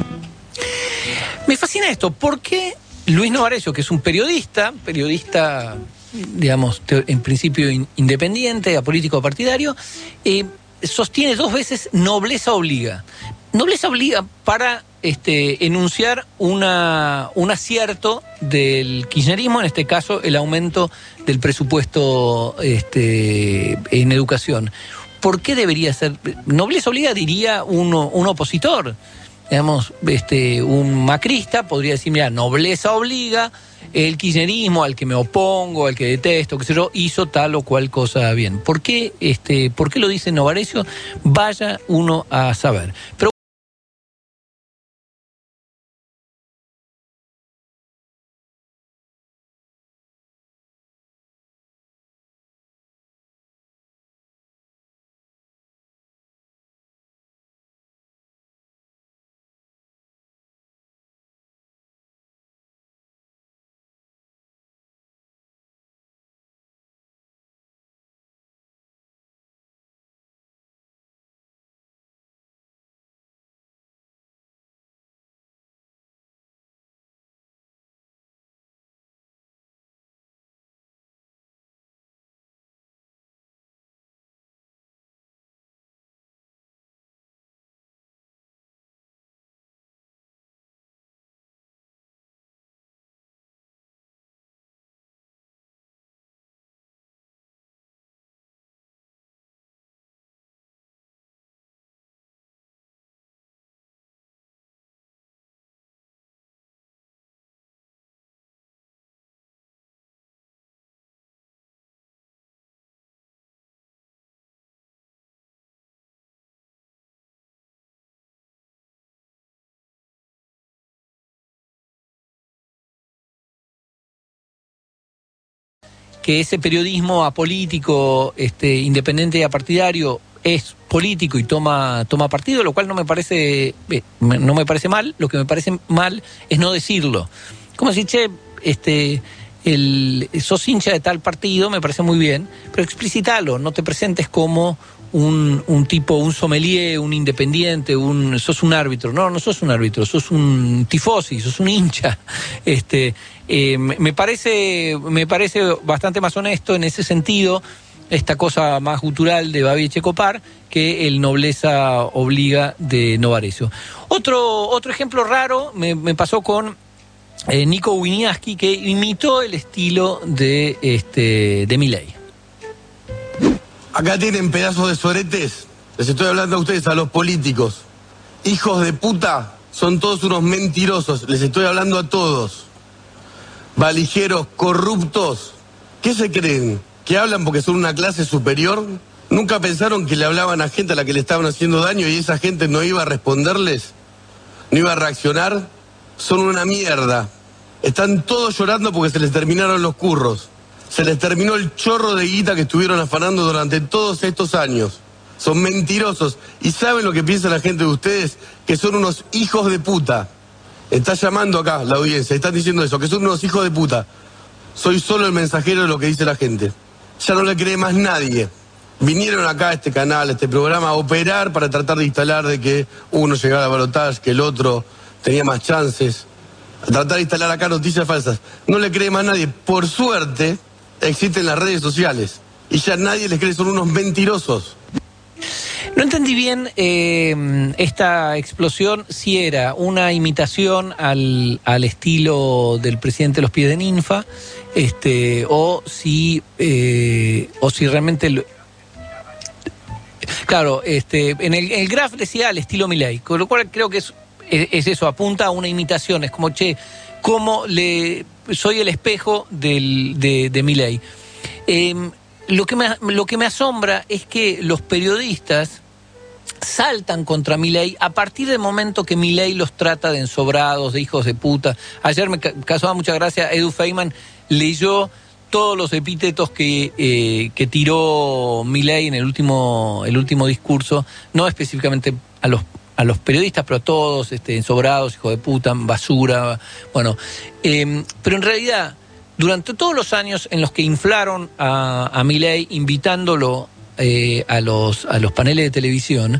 Me fascina esto, porque Luis Novarecio, que es un periodista, digamos, en principio independiente, apolítico partidario, sostiene 2 veces Nobleza Obliga. Nobleza Obliga para enunciar un acierto del kirchnerismo, en este caso el aumento del presupuesto en educación. ¿Por qué debería ser? Nobleza Obliga diría un opositor. digamos, un macrista podría decir, mira, nobleza obliga, el kirchnerismo al que me opongo, al que detesto, qué sé yo, hizo tal o cual cosa bien. ¿Por qué lo dice Novarecio? Vaya uno a saber. Pero que ese periodismo apolítico, independiente y apartidario, es político y toma partido, lo cual no me parece mal. Lo que me parece mal es no decirlo. Como si, sos hincha de tal partido, me parece muy bien, pero explicitalo, no te presentes como un tipo, un sommelier, un independiente, sos un árbitro. No sos un árbitro, sos un tifosi, sos un hincha. Me parece bastante más honesto en ese sentido, esta cosa más gutural de Babi Echecopar, que el nobleza obliga de Novarecio. Otro ejemplo raro me pasó con Nico Winiarski, que imitó el estilo de Milei. Acá tienen pedazos de soretes. Les estoy hablando a ustedes, a los políticos. Hijos de puta, son todos unos mentirosos. Les estoy hablando a todos. Valijeros, corruptos. ¿Qué se creen? ¿Que hablan porque son una clase superior? ¿Nunca pensaron que le hablaban a gente a la que le estaban haciendo daño y esa gente no iba a responderles? ¿No iba a reaccionar? Son una mierda. Están todos llorando porque se les terminaron los curros. Se les terminó el chorro de guita que estuvieron afanando durante todos estos años. Son mentirosos. ¿Y saben lo que piensa la gente de ustedes? Que son unos hijos de puta. Está llamando acá la audiencia, están diciendo eso, que son unos hijos de puta. Soy solo el mensajero de lo que dice la gente. Ya no le cree más nadie. Vinieron acá a este canal, a este programa, a operar para tratar de instalar de que uno llegara a balotaje, que el otro tenía más chances. A tratar de instalar acá noticias falsas. No le cree más nadie. Por suerte, existen las redes sociales. Y ya nadie les cree, son unos mentirosos. No entendí bien esta explosión, si era una imitación al estilo del presidente de los pies de ninfa, o si realmente... Claro, en el graph decía al estilo Milei, con lo cual creo que es eso, apunta a una imitación, es como, soy el espejo de Milei. Lo que me asombra es que los periodistas saltan contra Milei a partir del momento que Milei los trata de ensobrados, de hijos de puta. Ayer me causaba mucha gracia, Edu Feynman leyó todos los epítetos que tiró Milei en el último discurso, no específicamente a los periodistas, pero a todos, ensobrados, hijos de puta, basura, bueno. Pero en realidad, durante todos los años en los que inflaron a Milei, invitándolo a los paneles de televisión,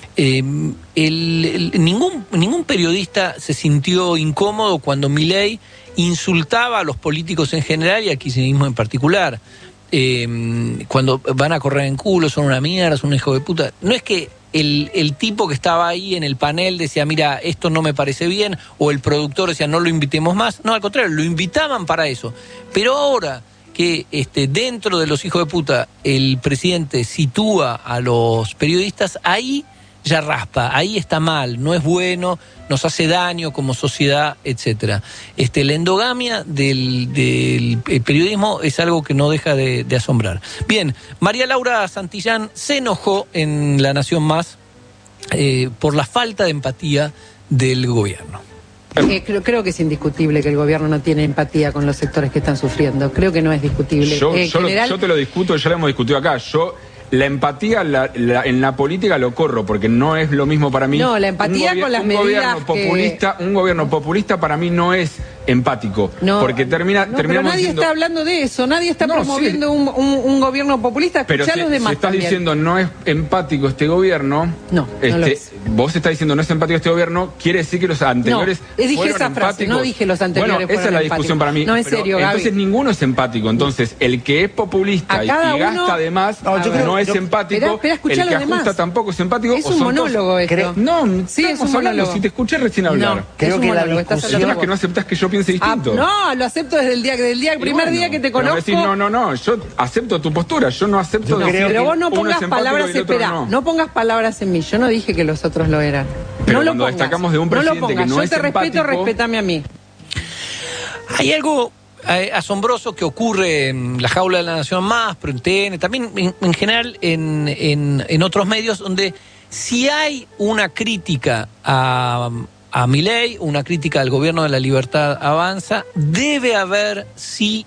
ningún periodista se sintió incómodo cuando Milei insultaba a los políticos en general y al kirchnerismo en particular. Cuando van a correr en culo, son una mierda, son un hijo de puta. No es que el tipo que estaba ahí en el panel decía, mira, esto no me parece bien, o el productor decía, no lo invitemos más. No, al contrario, lo invitaban para eso. Pero ahora que dentro de los hijos de puta el presidente sitúa a los periodistas, ahí ya raspa, ahí está mal, no es bueno, nos hace daño como sociedad, etcétera. La endogamia del periodismo es algo que no deja de asombrar. Bien, María Laura Santillán se enojó en La Nación Más por la falta de empatía del gobierno. Creo que es indiscutible que el gobierno no tiene empatía con los sectores que están sufriendo. Creo que no es discutible. Yo te lo discuto, ya lo hemos discutido acá. La empatía en la política lo corro, porque no es lo mismo para mí. No, la empatía con las medidas Un gobierno populista para mí no es empático, porque terminamos pero nadie diciendo, está hablando de eso, nadie está promoviendo un gobierno populista. Pero escuchá a los demás si estás también. diciendo no es empático este gobierno, no lo es. Vos estás diciendo no es empático este gobierno, quiere decir que los anteriores dije fueron esa frase, empáticos. no dije los anteriores. Bueno, esa es la discusión para mí. No, en serio, Gaby. Entonces ninguno es empático. Entonces el que es populista y gasta de más no es empático. El que ajusta tampoco es empático. Es un monólogo esto. No, sí, es un monólogo. Si te escuché recién hablar. No, creo que la discusión es que no aceptás que yo piense distinto. No, lo acepto desde el primer día que te conozco. Decís, no, yo acepto tu postura, yo no acepto decir pero vos no uno pongas es empático palabras, y el otro espera, no pongas palabras en mí. Yo no dije que los otros lo eran. Pero no lo cuando pongas, destacamos de un presidente no lo pongas. que no es yo te respeto, empático, respétame a mí. Hay algo asombroso que ocurre en la Jaula de la Nación Más, pero en TN, también en general en otros medios, donde si hay una crítica a Milei, una crítica al gobierno de la Libertad Avanza, debe haber sí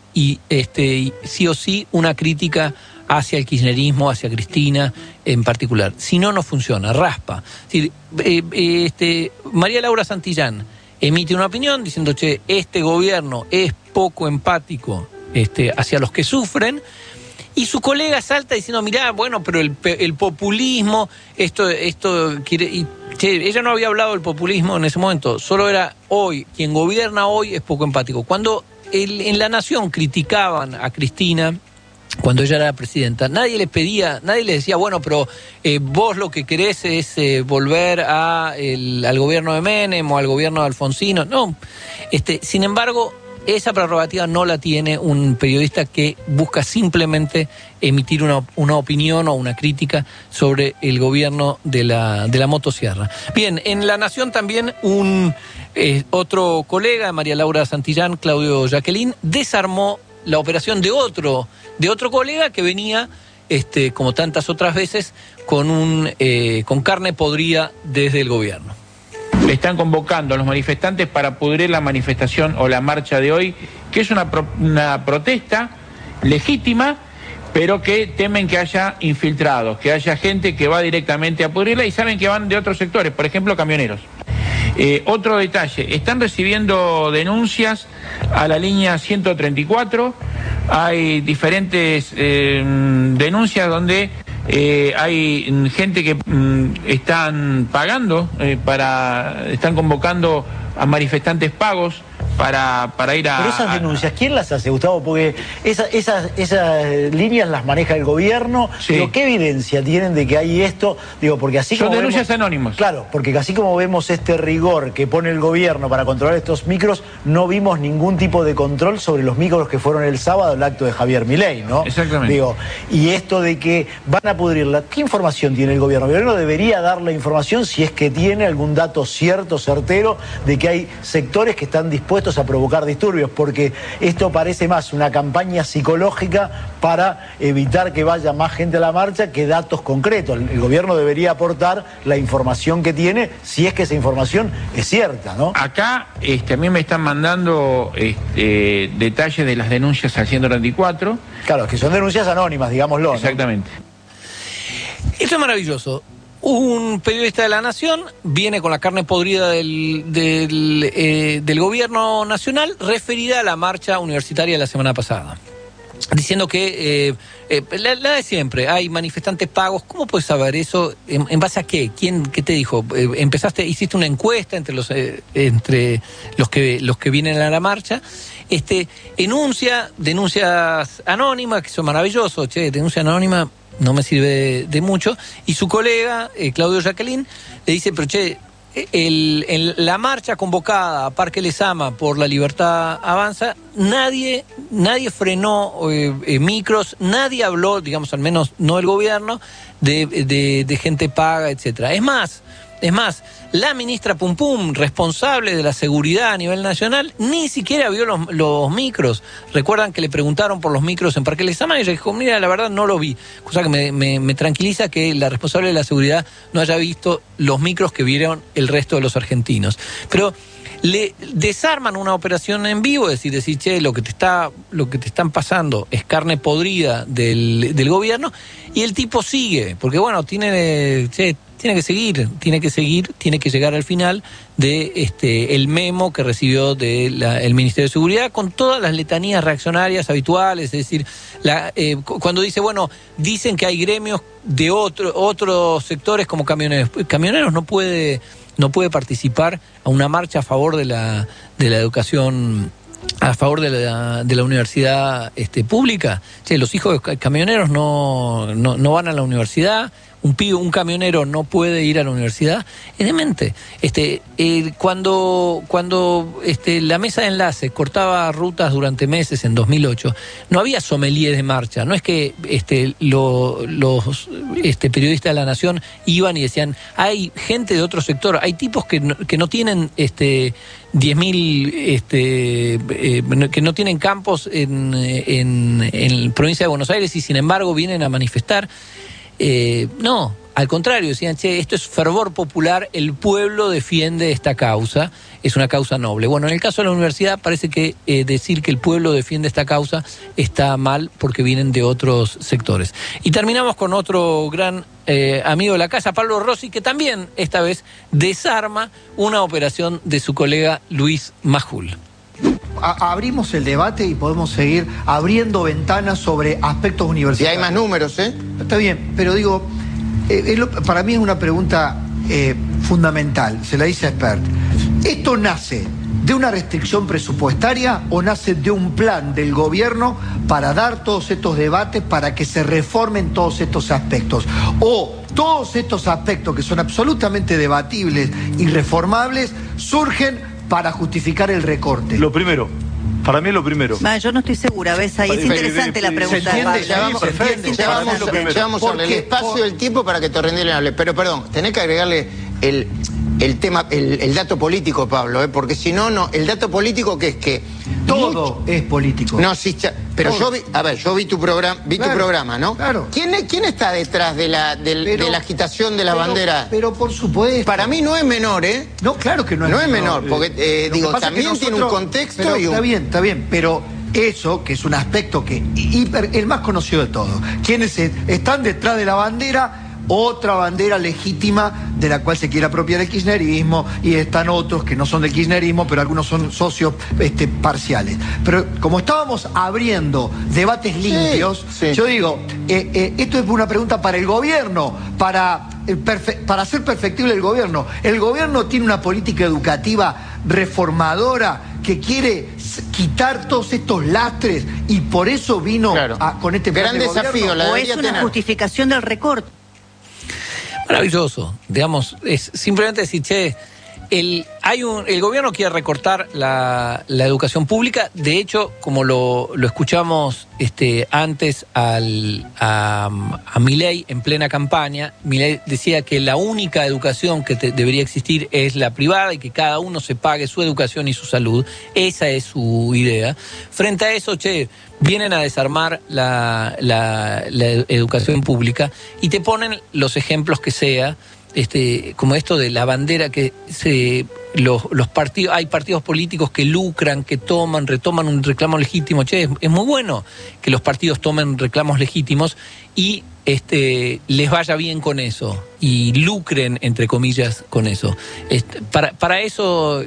o sí una crítica hacia el kirchnerismo, hacia Cristina en particular. Si no, no funciona, raspa. Es decir, María Laura Santillán emite una opinión diciendo, este gobierno es poco empático hacia los que sufren, y su colega salta diciendo, mirá, bueno, pero el populismo, esto quiere... ella no había hablado del populismo en ese momento, solo era hoy, quien gobierna hoy es poco empático. Cuando en La Nación criticaban a Cristina, cuando ella era presidenta, nadie le decía, bueno, pero vos lo que querés es volver al gobierno de Menem o al gobierno de Alfonsino. No, sin embargo, esa prerrogativa no la tiene un periodista que busca simplemente emitir una opinión o una crítica sobre el gobierno de la motosierra. Bien, en La Nación también otro colega, María Laura Santillán, Claudio Jacqueline, desarmó la operación de otro colega que venía, como tantas otras veces, con carne podrida desde el gobierno. Están convocando a los manifestantes para pudrir la manifestación o la marcha de hoy, que es una protesta legítima, pero que temen que haya infiltrados, que haya gente que va directamente a pudrirla y saben que van de otros sectores, por ejemplo, camioneros. Otro detalle, están recibiendo denuncias a la línea 134, hay diferentes denuncias donde hay gente que están pagando, están convocando a manifestantes pagos para ir a... Pero esas denuncias, ¿quién las hace, Gustavo? Porque esas líneas las maneja el gobierno. Sí. Digo, ¿qué evidencia tienen de que hay esto? Digo, porque así Son como denuncias anónimas. Claro, porque así como vemos este rigor que pone el gobierno para controlar estos micros, no vimos ningún tipo de control sobre los micros que fueron el sábado al acto de Javier Milei, ¿no? Exactamente. Digo, y esto de que van a pudrirla, ¿qué información tiene el gobierno? El gobierno debería dar la información si es que tiene algún dato cierto, certero, de que hay sectores que están dispuestos a provocar disturbios, porque esto parece más una campaña psicológica para evitar que vaya más gente a la marcha que datos concretos. El gobierno debería aportar la información que tiene, si es que esa información es cierta, ¿no? Acá a mí me están mandando detalles de las denuncias al 134. Claro, que son denuncias anónimas, digámoslo, ¿no? Exactamente. Esto es maravilloso. Un periodista de La Nación viene con la carne podrida del gobierno nacional referida a la marcha universitaria de la semana pasada, diciendo que la de siempre, hay manifestantes pagos. ¿Cómo puedes saber eso? ¿En base a qué? ¿Qué te dijo? Hiciste una encuesta entre los que vienen a la marcha. Denuncias anónimas, que son maravillosos. Denuncia anónima no me sirve de mucho. Y su colega, Claudio Jacqueline, le dice, pero la marcha convocada a Parque Lezama por la Libertad Avanza, nadie frenó micros, nadie habló, digamos, al menos no el gobierno, de gente paga, etcétera. Es más, la ministra Pum Pum, responsable de la seguridad a nivel nacional, ni siquiera vio los micros. Recuerdan que le preguntaron por los micros en Parque Lezama y ella dijo, mira, la verdad no lo vi. Cosa que me tranquiliza que la responsable de la seguridad no haya visto los micros que vieron el resto de los argentinos. Pero le desarman una operación en vivo, es decir, che, lo que te están pasando es carne podrida del gobierno, y el tipo sigue, porque bueno, tiene que seguir, tiene que llegar al final de el memo que recibió el Ministerio de Seguridad con todas las letanías reaccionarias habituales, es decir, cuando dice, bueno, dicen que hay gremios de otros sectores como camioneros. Camioneros no puede participar a una marcha a favor de la educación, a favor de la universidad pública. Che, los hijos de camioneros no van a la universidad. Un camionero no puede ir a la universidad. Es demente. Cuando la mesa de enlace cortaba rutas durante meses en 2008, no había sommeliers de marcha. No es que los periodistas de La Nación iban y decían, hay gente de otro sector, hay tipos que no tienen 10.000 que no tienen campos en provincia de Buenos Aires y sin embargo vienen a manifestar. No, al contrario, decían, che, esto es fervor popular, el pueblo defiende esta causa, es una causa noble. Bueno, en el caso de la universidad parece que decir que el pueblo defiende esta causa está mal porque vienen de otros sectores. Y terminamos con otro gran amigo de la casa, Pablo Rossi, que también esta vez desarma una operación de su colega Luis Majul. Abrimos el debate y podemos seguir abriendo ventanas sobre aspectos universitarios. Y hay más números, ¿eh? Está bien, pero digo, para mí es una pregunta fundamental, se la hice a Expert. ¿Esto nace de una restricción presupuestaria o nace de un plan del gobierno para dar todos estos debates, para que se reformen todos estos aspectos? ¿O todos estos aspectos que son absolutamente debatibles y reformables surgen para justificar el recorte? Lo primero. Para mí es lo primero. Yo no estoy segura, ¿ves? Ahí es interesante la pregunta. Ya vamos a darle el espacio del tiempo para que Torrendile hable. Pero perdón, tenés que agregarle el tema, el dato político, Pablo, porque si no, el dato político que es que todo es político. No, sí, pero yo vi tu programa, ¿no? Claro. ¿Quién está detrás de la agitación de la bandera? Pero por supuesto. Para mí no es menor, ¿eh? No, claro que no es menor. No es menor, porque también tiene un contexto pero, y un... Está bien, pero eso, que es un aspecto que el más conocido de todos. ¿Quiénes están detrás de la bandera? Otra bandera legítima de la cual se quiere apropiar el kirchnerismo, y están otros que no son del kirchnerismo, pero algunos son socios parciales. Pero como estábamos abriendo debates limpios, yo digo, esto es una pregunta para el gobierno, para hacer perfectible el gobierno. El gobierno tiene una política educativa reformadora que quiere quitar todos estos lastres y por eso vino con este plan gran de desafío. gobierno. ¿O es una justificación del recorte? Maravilloso, digamos, es simplemente decir, che, el gobierno quiere recortar la educación pública. De hecho, como lo escuchamos antes a Milei en plena campaña, Milei decía que la única educación que debería existir es la privada y que cada uno se pague su educación y su salud. Esa es su idea. Frente a eso, che, vienen a desarmar la educación pública y te ponen los ejemplos que sea, como esto de la bandera que los partidos, hay partidos políticos que lucran, que retoman un reclamo legítimo. Che, es muy bueno que los partidos tomen reclamos legítimos y les vaya bien con eso y lucren, entre comillas, con eso. Para eso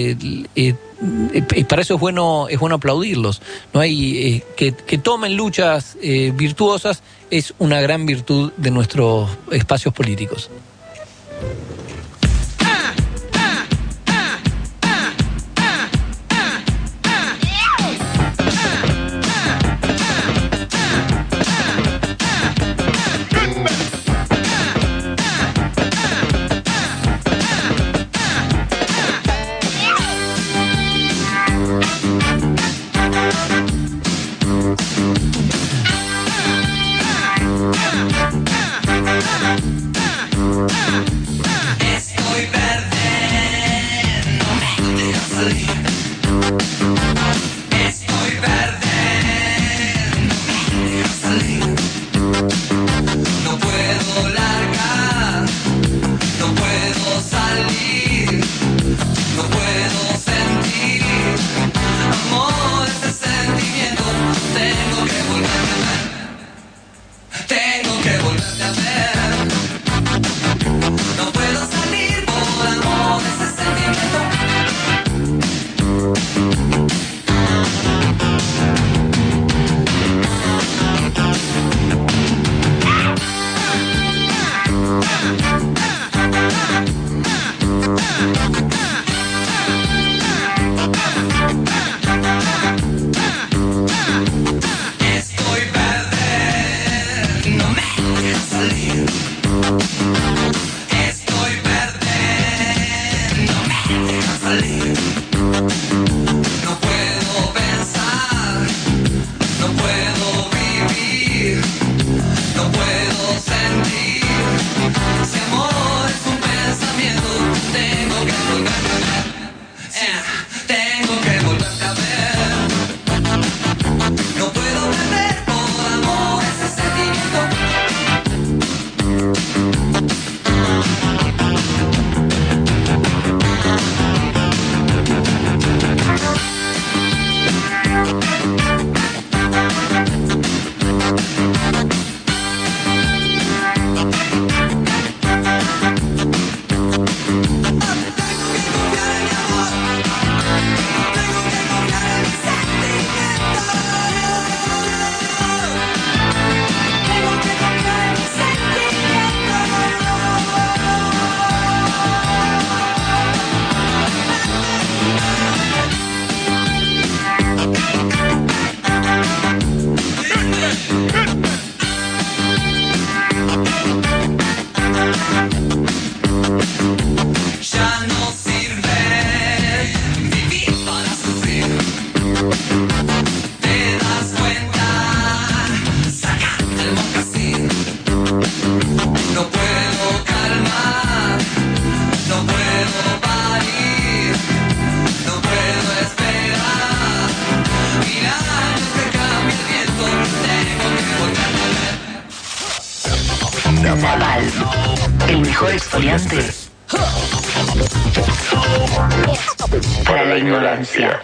para eso es bueno aplaudirlos. No hay que tomen luchas virtuosas, es una gran virtud de nuestros espacios políticos. Napal, el mejor exfoliante para la ignorancia.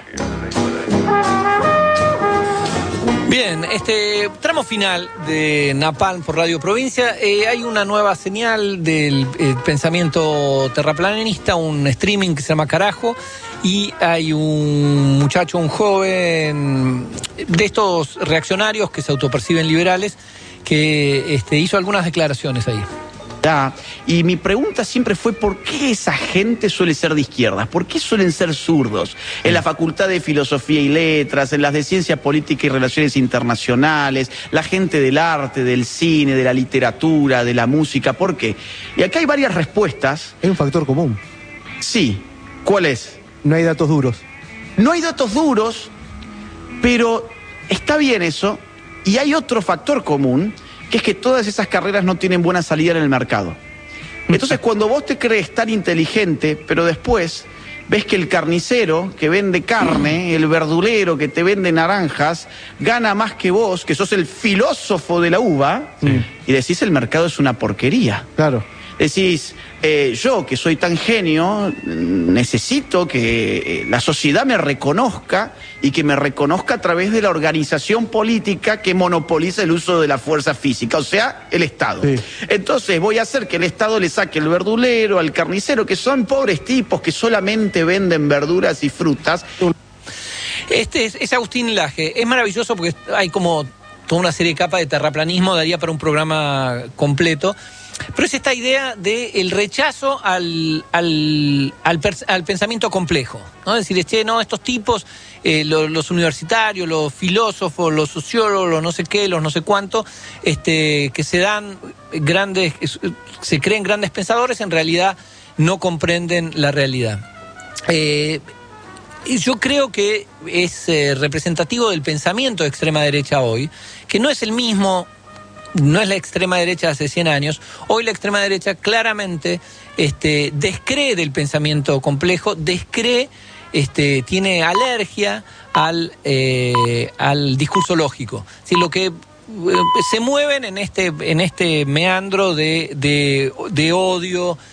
Bien, tramo final de Napalm por Radio Provincia. Hay una nueva señal del pensamiento terraplanista, un streaming que se llama Carajo, y hay un muchacho, un joven de estos reaccionarios que se autoperciben liberales, que hizo algunas declaraciones ahí. Y mi pregunta siempre fue ¿por qué esa gente suele ser de izquierdas? ¿Por qué suelen ser zurdos? En la Facultad de Filosofía y Letras, en las de Ciencia Política y Relaciones Internacionales, la gente del arte, del cine, de la literatura, de la música, ¿por qué? Y acá hay varias respuestas. Hay un factor común. Sí, ¿cuál es? No hay datos duros. No hay datos duros, pero está bien eso. Y hay otro factor común, que es que todas esas carreras no tienen buena salida en el mercado. Entonces, cuando vos te crees tan inteligente, pero después ves que el carnicero que vende carne, el verdulero que te vende naranjas, gana más que vos, que sos el filósofo de la uva, y decís el mercado es una porquería. Claro. Decís, yo que soy tan genio, necesito que la sociedad me reconozca y que me reconozca a través de la organización política que monopoliza el uso de la fuerza física, o sea, el Estado. Sí. Entonces voy a hacer que el Estado le saque el verdulero, al carnicero, que son pobres tipos que solamente venden verduras y frutas. Es Agustín Laje. Es maravilloso porque hay como toda una serie de capas de terraplanismo, daría para un programa completo. Pero es esta idea del rechazo al pensamiento complejo, ¿no? Es decir, che, no, estos tipos, los universitarios, los filósofos, los sociólogos, los no sé qué, los no sé cuánto, que se dan grandes, se creen grandes pensadores, en realidad no comprenden la realidad. Yo creo que es representativo del pensamiento de extrema derecha hoy, que no es el mismo. No es la extrema derecha de hace 100 años. Hoy la extrema derecha claramente descree del pensamiento complejo, tiene alergia al discurso lógico. ¿Sí? Lo que se mueven en este meandro de odio,